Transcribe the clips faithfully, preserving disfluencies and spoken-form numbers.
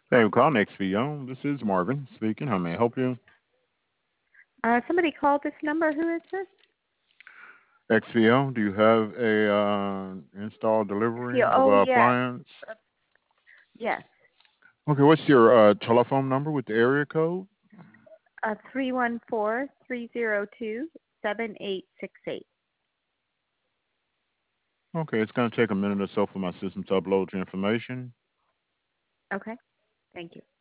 Hey, you call X P O. This is Marvin speaking. How may I help you? Uh, somebody called this number. Who is this? X P O, do you have a uh, install delivery Yeah, of oh, a yes. appliance? Uh, yes. Okay, what's your uh, telephone number with the area code? Uh, three one four, three zero two, seven eight six eight. Okay, it's going to take a minute or so for my system to upload your information. Okay. Thank you.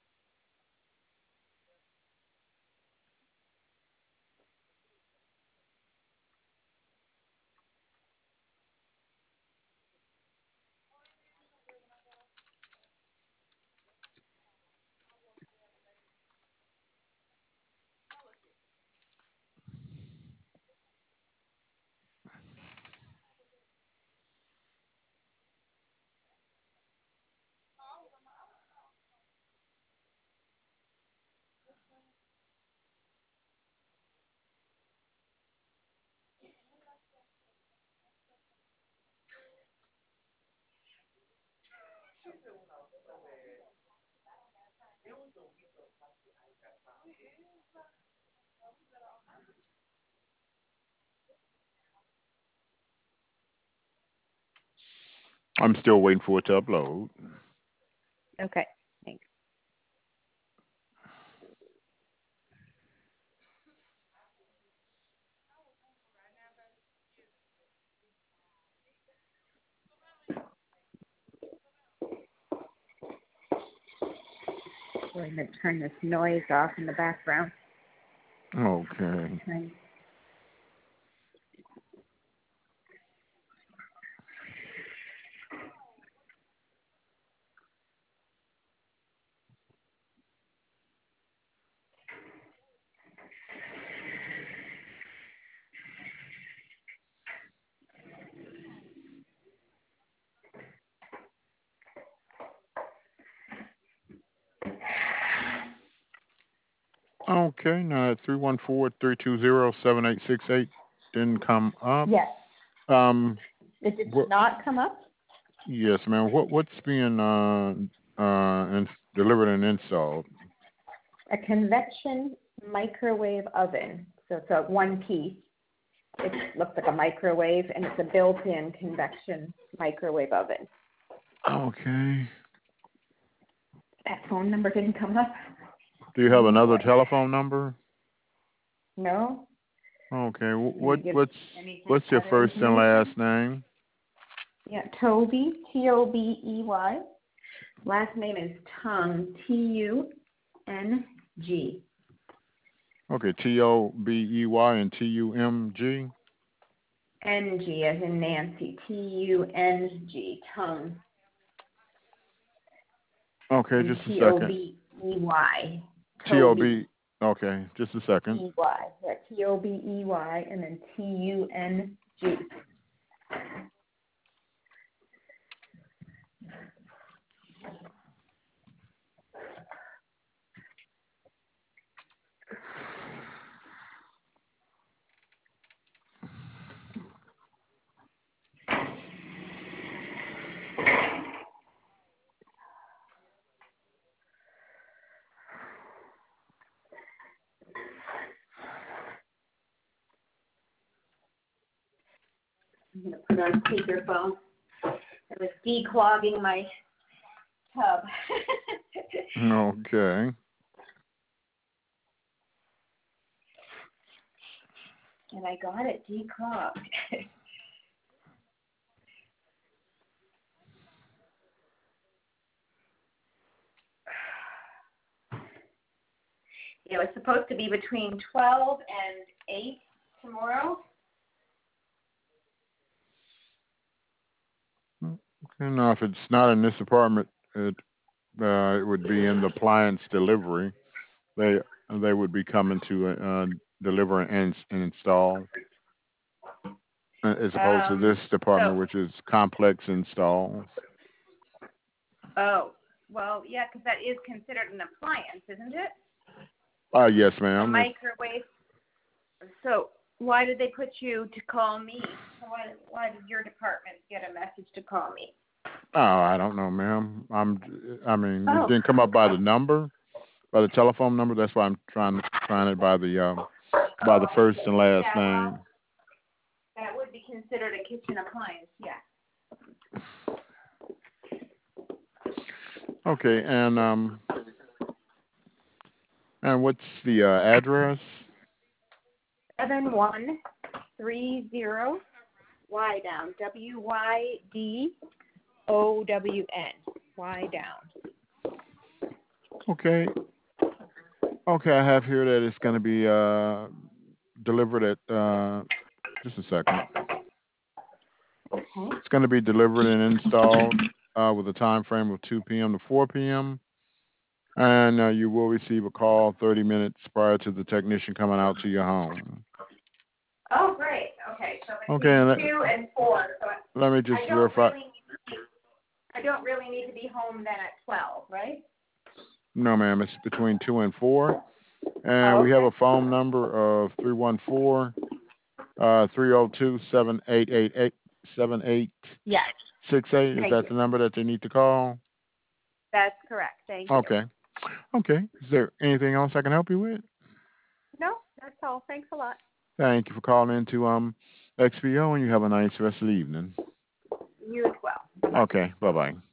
I'm still waiting for it to upload. Okay. Thanks. Going to turn this noise off in the background. Okay. Right. Okay, now three one four, three two zero, seven eight six eight didn't come up. Yes. Um, It did what, not come up? yes, ma'am. What, what's being uh, uh, in, delivered and installed? A convection microwave oven. So it's a one piece. It looks like a microwave, and it's a built-in convection microwave oven. Okay. That phone number didn't come up? Do you have Oh, another boy. telephone number? No? Okay. wh- Can you What give what's anything what's your other first and last information? name? Yeah, Toby, T O B E Y. Last name is Tung, T U N G. Okay, T O B E Y and T U M G. N G as in Nancy, T U N G, Tung. Okay, And just a T O second. B E Y, T O Toby, B. Okay, just a second. E Y. Yeah, T O B E Y and then T U N G. I'm going to put on speakerphone. I was declogging my tub. Okay. And I got it declogged. It was supposed to be between twelve and eight tomorrow. Okay. Now, if it's not in this apartment, it uh, it would be in the appliance delivery. They they would be coming to uh, deliver and, and install, uh, as opposed to Um, this department, so, which is complex installs. oh, well, yeah, because that is considered an appliance, isn't it? Uh, yes, A ma'am. It's, microwave. So why did they put you to call me? Why, why did your department get a message to call me? Oh, I don't know, ma'am. I'm. I mean, it Oh, didn't come up by the number, by the telephone number. That's why I'm trying trying it by the um by oh, the I first see. and last Yeah, name. well, that would be considered a kitchen appliance, yeah. Okay, and um and what's the uh, address? Seven one three zero Y down. W Y D O W N. Y down. Okay. Okay, I have here that it's going to be uh delivered at uh just a second. Okay. It's going to be delivered and installed uh, with a time frame of two p m to four p m and uh, you will receive a call thirty minutes prior to the technician coming out to your home. Oh, great. Okay, so Okay, between and let, two and four. So let me I just don't verify. really, I don't really need to be home then at twelve, right? No, ma'am, it's between two and four. And Oh, we have okay. a phone number of three one four, uh, three oh two, seven eight eight eight, seven eight Yes. six eight. Is Thank that you. the number that they need to call? That's correct. Thank you. Okay. Okay. Is there anything else I can help you with? No, that's all. Thanks a lot. Thank you for calling into um X P O, and you have a nice rest of the evening. You as well. Okay. Bye bye.